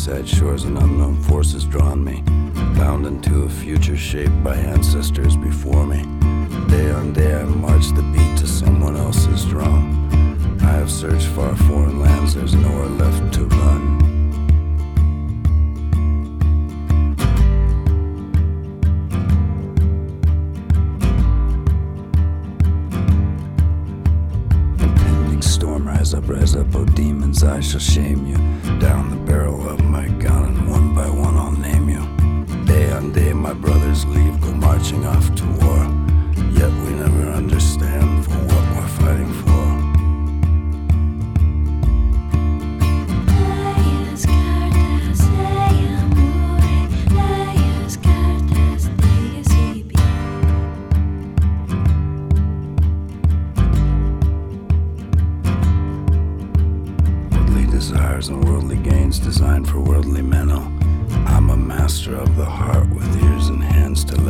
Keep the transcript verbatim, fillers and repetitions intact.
sad shores and unknown forces drawn me, bound into a future shaped by ancestors before me. Day on day I march the beat to someone else's drum. I have searched far foreign lands, there's nowhere left to run. Rise up, rise up, oh demons, I shall shame you. Down the barrel of my gun, and one by one I'll name you. Day on day my brothers leave, go marching off to war. Yet we never understand for what we're fighting for. Desires and worldly gains designed for worldly men. Oh, I'm a master of the heart with ears and hands to